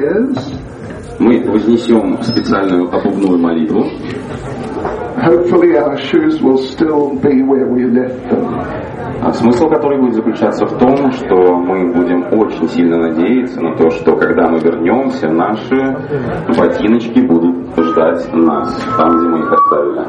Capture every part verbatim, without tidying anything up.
prayers. Мы вознесем специальную обувную молитву. Hopefully our shoes will still be where we left them. А смысл которой будет заключаться в том, что мы будем очень сильно надеяться на то, что когда мы вернемся, наши ботиночки будут ждать нас там, где мы их оставили.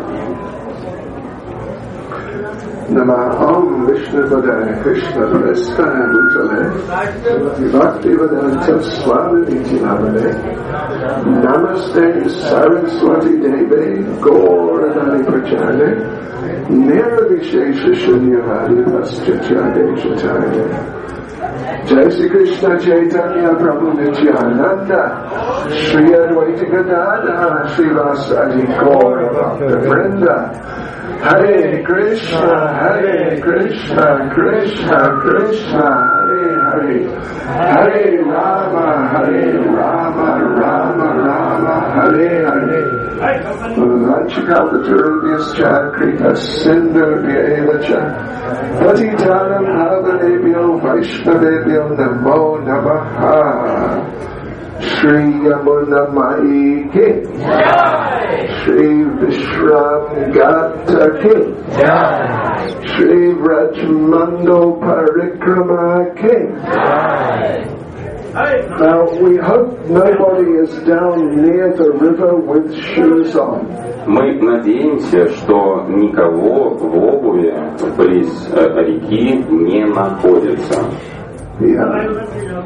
Namaham Vishnu Padaya Krishna Prestaya Bhutale Bhaktivedanta Swami Nityanamane Namaste Saraswati Devi Gauravani Prajane Nirvishesha Shunyavadi Paschachade Shataya Jai Sri Krishna Chaitanya Prabhu Nityananda Shri Advaita Gadadhara Srivasadi Gauravakta Vrinda Hare Krishna, Hare Krishna, Krishna Krishna, Hare Hare, Hare Rama, Hare Rama, Rama Rama, Hare Hare. Vachikapaturubhyascha Krita Sindhubhyaevacha Patitanam Bhavanebhyo Vaishnavebhyo Namo Namaha. Shri Yamuna Mai Ki Shri Vishram Gata Ki Shri Rajmando Parikrama Ki. Now we hope nobody is down near the river with shoes on. Мы надеемся, что никого в обуви близ реки не находится. Yeah.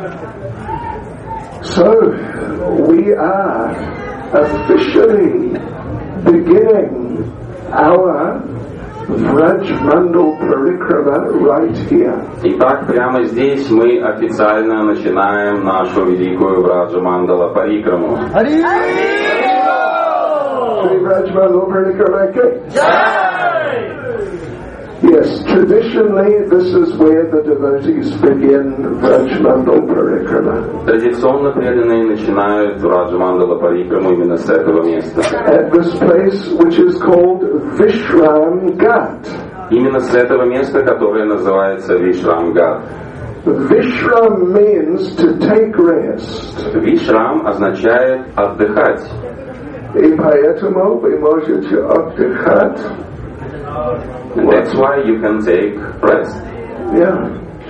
So, we are officially beginning our Vrajmandal Parikrama right here. Итак, прямо здесь мы официально начинаем нашу великую Враджамандала Парикраму. Shri Vrajmandal Parikrama. Yes, traditionally this is where the devotees begin Vrajmandal Parikrama. Традиционно преданные начинают Враджамандала Парикраму именно с этого места. At this place which is called Vishram Ghat. Именно с этого места, которое называется Вишрам-гат. Vishram means to take rest. Вишрам означает отдыхать. И поэтому вы можете отдыхать. And that's why you can take rest. Yeah.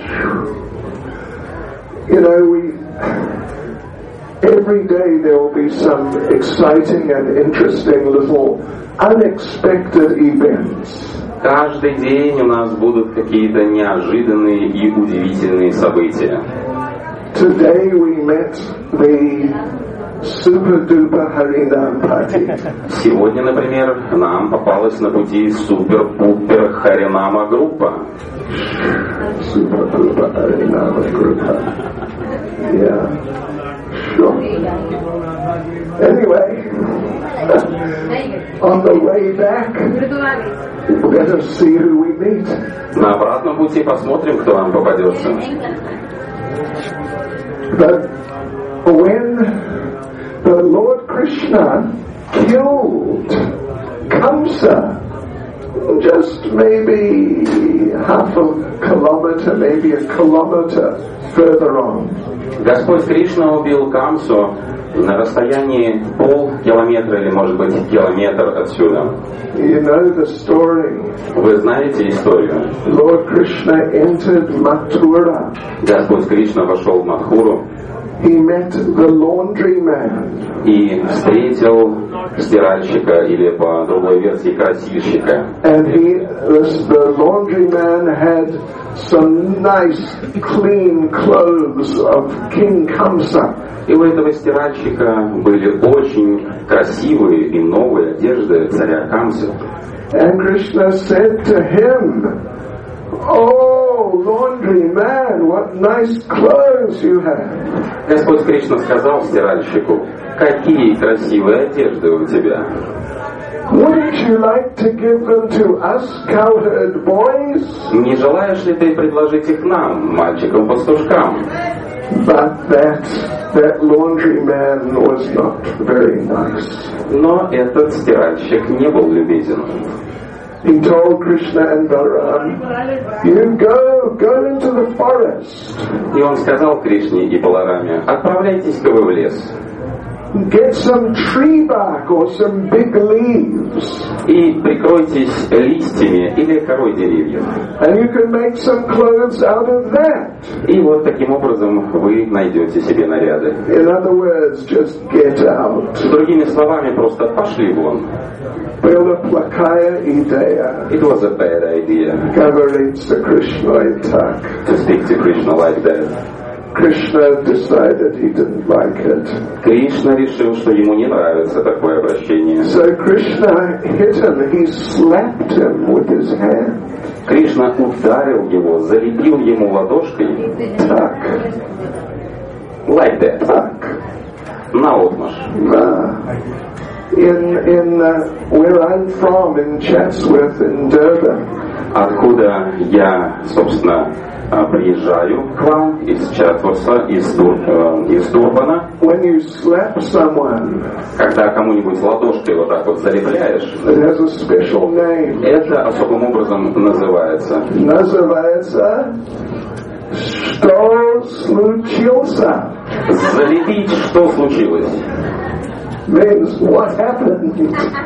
You know, we every day there will be some exciting and interesting little unexpected events. Каждый день у нас будут какие-то неожиданные и удивительные события. Today we met the Super Duper Harinam Party. Сегодня, например, нам попалась на пути супер-пупер Харинама группа. Super Duper Harinama группа. Yeah. Sure. Anyway, on the way back, let us see who we meet. На обратном пути посмотрим, кто нам попадется. But when the Lord Krishna killed Kamsa, just maybe half a kilometer, maybe a kilometer further on. Господь Кришна убил Камсу на расстоянии полкилометра или, может быть, километр отсюда. You know the story. Вы знаете историю? Lord Krishna entered Mathura. Господь Кришна вошел в Мадхуру. He met the laundryman. И встретил стиральщика, или по другой версии красильщика. And he, the, the laundryman had some nice clean clothes of King Kamsa. И у этого стиральщика были очень красивые и новые одежды царя Камсы. And Krishna said to him, "Oh, laundry man, what nice clothes you have." Господь Кришна сказал стиральщику: какие красивые одежды у тебя. Wouldn't you like to give them to us cowherd boys? Не желаешь ли ты предложить их нам, мальчикам-пастушкам? But that that laundry man was not very nice. Но этот стиральщик не был любезен. he told Krishna and Balaram, you go, go into the forest. И он сказал Кришне и Балараме, отправляйтесь-ка вы в лес. Get some tree bark or some big leaves. И прикройтесь листьями или корой деревьев. And you can make some clothes out of that. И вот таким образом вы найдете себе наряды. In other words, just get out. Другими словами, просто пошли вон. Была плохая идея. It was a bad idea. Говорить с Кришной так. To speak to Krishna like that. Krishna decided he didn't like it. Кришна решил, что ему не нравится такое обращение. So Krishna hit him. He slapped him with his hand. Кришна ударил его, залепил ему ладошкой. Так. Like that. Так. Наотмашь. Uh, in in uh, where I'm from, in Chatsworth, in Durban. Откуда я, собственно, приезжаю к вам из Чатворса, из, Дур, э, из Дурбана. When you slap someone, когда кому-нибудь ладошкой вот так вот залепляешь, it has a special name. Это особым образом называется. Называется что случился. Залепить, что случилось. Means what happened.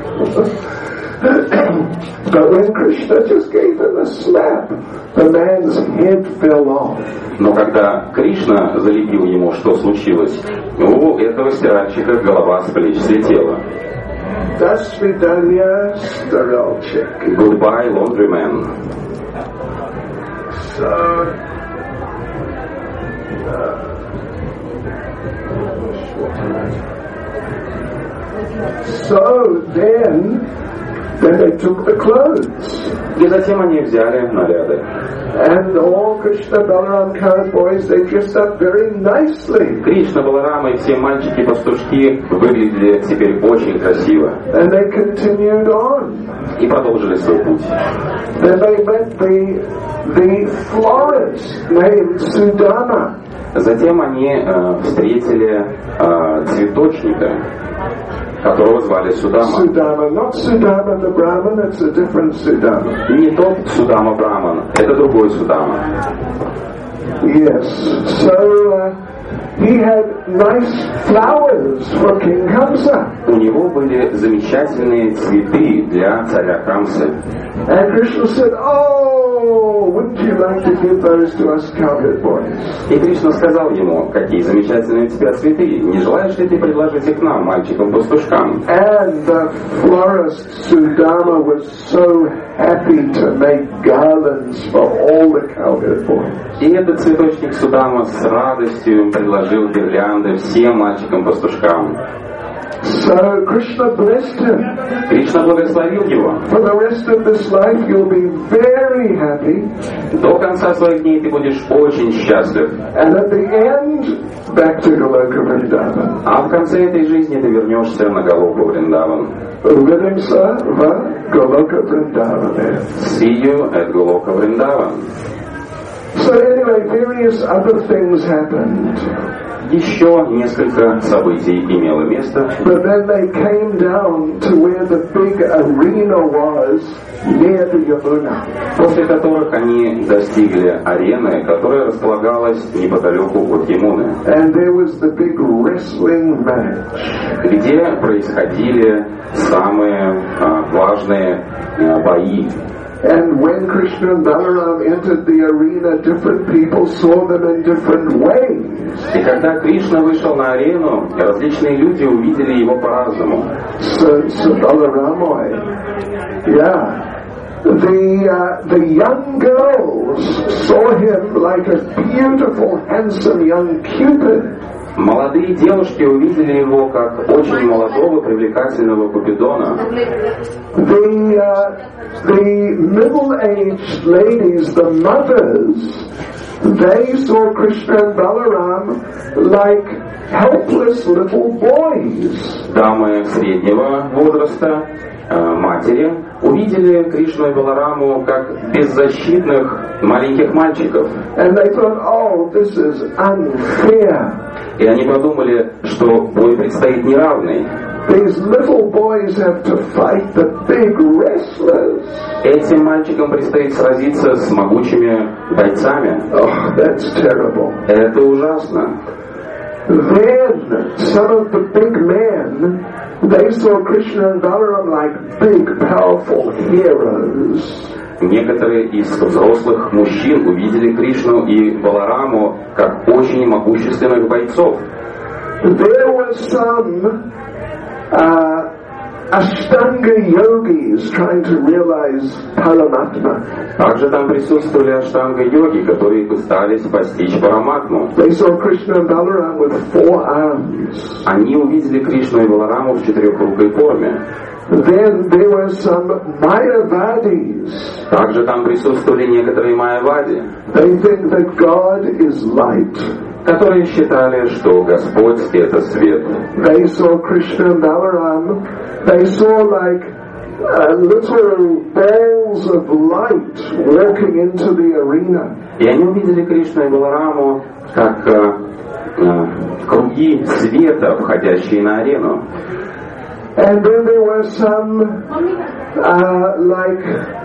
But when Krishna just gave him a slap, the man's head fell off. Но когда Кришна залепил ему, что случилось, у этого стиральщика голова с плеч слетела. До свидания, стиральщик. Goodbye, laundryman. So, uh, so then, then they took the clothes. И затем они взяли наряды. And all Krishna, Balaram, cowboys, boys, they dressed up very nicely. Кришна, Баларама и все мальчики-пастушки выглядели теперь очень красиво. And they continued on. И продолжили свой путь. Then they met the, the florist named Sudama. Затем они э, встретили э, цветочника, которого звали Судама. Sudama, not Sudama the Brahman, it's a different Sudama. Не тот Судама Браман, это другой Судама. Yes, so uh, he had nice flowers for King Kamsa. У него были замечательные цветы для царя Камсы. And Krishna said, oh, wouldn't you like to give those to us cowherd boys? И Кришна сказал ему, какие замечательные у тебя цветы, не желаешь ли ты предложить их нам, мальчикам-пастушкам? And the florist Sudama was so happy to make garlands for all the cowherd boys. И этот цветочник Судама с радостью предложил гирлянды всем мальчикам-пастушкам. So Krishna blessed him. Кришна благословил его. For the rest of this life you'll be very happy. До конца своих дней ты будешь очень счастлив. And at the end, back to Goloka Vrindavan. А в конце этой жизни ты вернешься на Галоку Вриндаван. Увидимся в Goloka Vrindavan. See you at Goloka Vrindavan. So anyway, various other things happened. Еще несколько событий имело место. But then they came down to where the big arena was near the Yamuna. После которых они достигли арены, которая располагалась неподалеку от Ямуны. And there was the big wrestling match. Где происходили самые а, важные а, бои. And when Krishna and Balaram entered the arena, different people saw them in different ways. И когда Кришна вышел на арену, различные люди увидели его по-разному. So, so Balaram, yeah. The uh, the young girls saw him like a beautiful, handsome young Cupid. Молодые девушки увидели его как очень молодого, привлекательного Купидона. The uh, the middle-aged ladies, the mothers, they saw Krishna and Balaram like helpless little boys. Дамы среднего возраста, матери, увидели Кришну и Балараму как беззащитных маленьких мальчиков. And they thought, oh, this is unfair. И они подумали, что бой предстоит неравный. These little boys have to fight the big wrestlers. Этим мальчикам предстоит сразиться с могучими бойцами. Oh, that's terrible. Это ужасно. Then some of the big men, they saw Krishna and Balaram like big, powerful heroes. Некоторые из взрослых мужчин увидели Кришну и Балараму как очень могущественных бойцов. There were some uh, Ashtanga yogis trying to realize Paramatma. Также там присутствовали аштанга-йоги, которые пытались постичь Параматму. They saw Krishna and Balaram with four arms. Они увидели Кришну и Балараму в четырехрукой форме. Then there were some Mayavadis. Также там присутствовали некоторые майявади, They think that God is light. которые считали, что Господь — это свет. They saw Krishna and Balaram. They saw like uh, little balls of light walking into the arena. И они увидели Кришну и Балараму как э, э, круги света, входящие на арену. And then there were some uh, like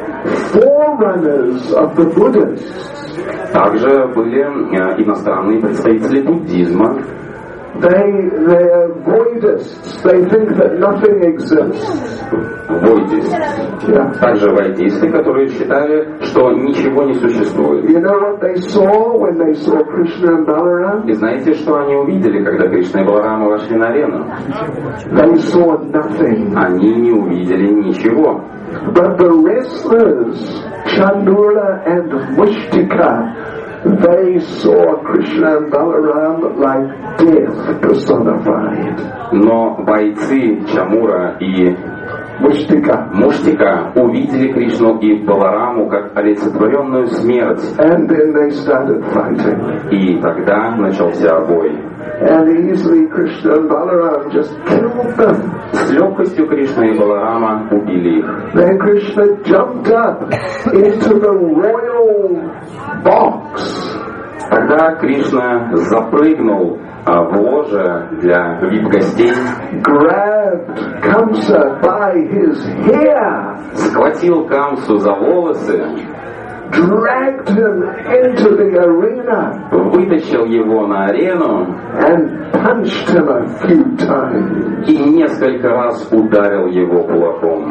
forerunners of the Buddhists. Также были э, иностранные представители буддизма. They, they're Voidists. They think that nothing exists. Войдисты. Yeah. Также вайдисты, которые считали, что ничего не существует. You know what they saw when they saw Krishna and Balaram? И знаете, что они увидели, когда Кришна и Баларама вошли на арену? They saw nothing. Они не увидели ничего. But the wrestlers, Chandula and Mushtika, they saw Krishna and Balaram like death personified. Но бойцы Чамура и Mushtika. Муштика увидели Кришну и Балараму как олицетворенную смерть. And then they started fighting. И тогда начался бой. And easily Krishna and Balaram just killed them. С легкостью Кришна и Баларама убили их. Then Krishna jumped up into the royal box. Тогда Кришна запрыгнул а, в ложе для вип-гостей, Grabbed Kamsa by his hair, схватил Камсу за волосы, dragged him into the arena, вытащил его на арену and punched him a few times. и несколько раз ударил его кулаком.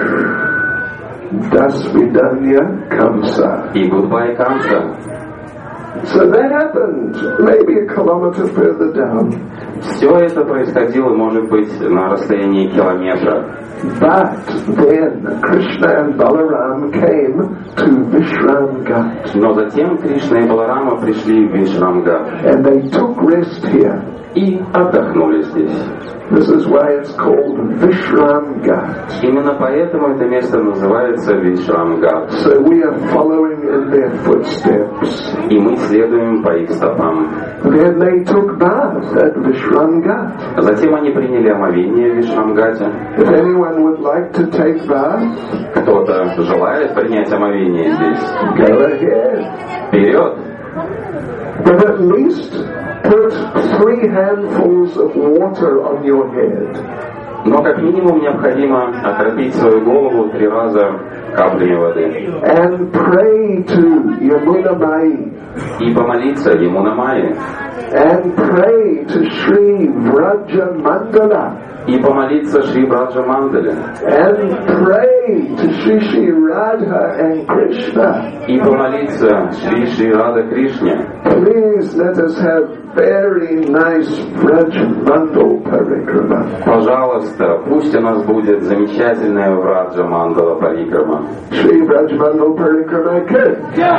Dasvidanya Kamsa. И goodbye, Камса. So that happened maybe a kilometer further down. Все это происходило, может быть, на расстоянии километра. But then Krishna and Balaram came to Vishramghat. Но затем Кришна и Баларама пришли в Вишрамгат And they took rest here. и отдохнули здесь. This is why it's called Vishramghat. Именно поэтому это место называется Вишрамгат. So we are following in their footsteps. И мы следуем по их стопам. Then they took bath at Vishramghat. Затем они приняли омовение в Вишрамгате. If anyone would like to take bath, Кто-то желает принять омовение здесь? go ahead. Вперед! But at least put three handfuls of water on your head. Но как минимум необходимо окропить свою голову три раза каплями воды. And pray to Yamuna Mai. И помолиться ему на мае. And pray to Sri Vraja Mandala. И помолиться Шри Браджа Мандале. And pray to Shri Shri Radha and Krishna. И помолиться Шри Шри Рада Кришне. Please let us have very nice Vraj Mandal Parikrama. Пожалуйста, пусть у нас будет замечательная Враджа Мандала Парикрама. Shri Vraj Mandal Parikrama good.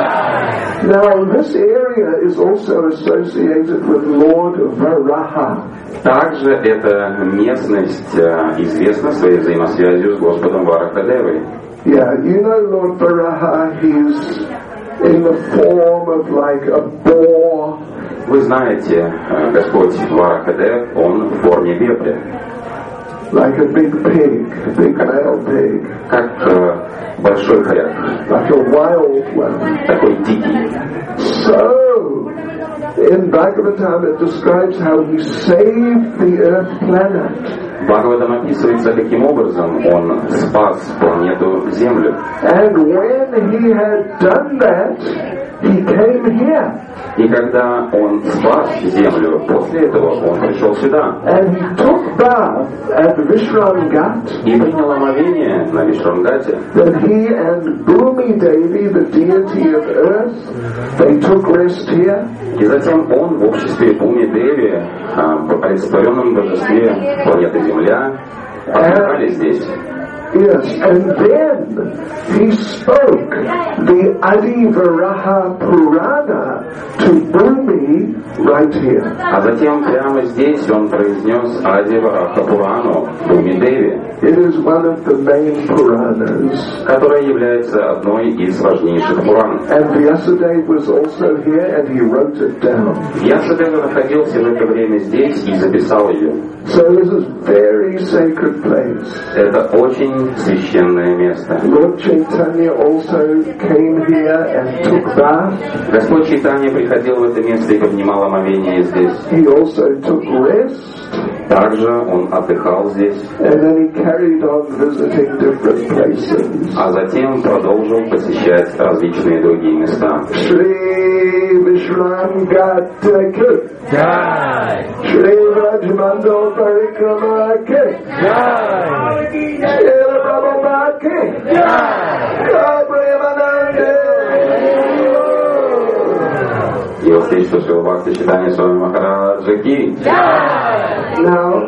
Now this area is also associated with Lord Varaha. Также эта местность э, известна своей взаимосвязью с Господом Варахадевой. Yeah, you know Lord Varaha, he's in the form of like a boar. Вы знаете, э, Господь Варахадев, он в форме вепря, Like a big pig, big male pig. как э, большой хорек, Like a wild one. такой дикий. So, In Bhagavatam it describes how he saved the earth planet. Бхагаватам описывается, каким образом он спас планету Землю. And when he had done that, he came here. И когда он спас Землю, после этого он пришел сюда. And he took bath at Vishramgat. И принял омовение на Вишрамгате. Then he and Bhumi Devi, the deity of earth, they took rest here. И затем он в обществе Бхуми Деви, олицетворенном божестве планеты Земля, отдыхали здесь. Yes, and then he spoke the Adi Varaha Purana to Bhumi right here. А затем прямо здесь он произнес Ади Вараха Пурану Бхуми Деви. It is one of the main Puranas. Которая является одной из важнейших Пуран. And Vyasadeva was also here and he wrote it down. Вьясадева находился в это время здесь и записал ее. So this is very sacred place. Это очень священное место. Lord Chaitanya also came here and took bath. Господь Чайтанья приходил в это место и принимал омовение здесь. He also took rest. Также он отдыхал здесь. And then he carried on visiting different places. А затем продолжил посещать различные другие места. Shri Vishramgat Ke Jai. Shri Rajmandal Parikrama Ke Jai. Shri Prabhupada Ke Jai Premanande. И вот здесь Шрила Бхакти Чайтанья Свами Махараджа Ки. Now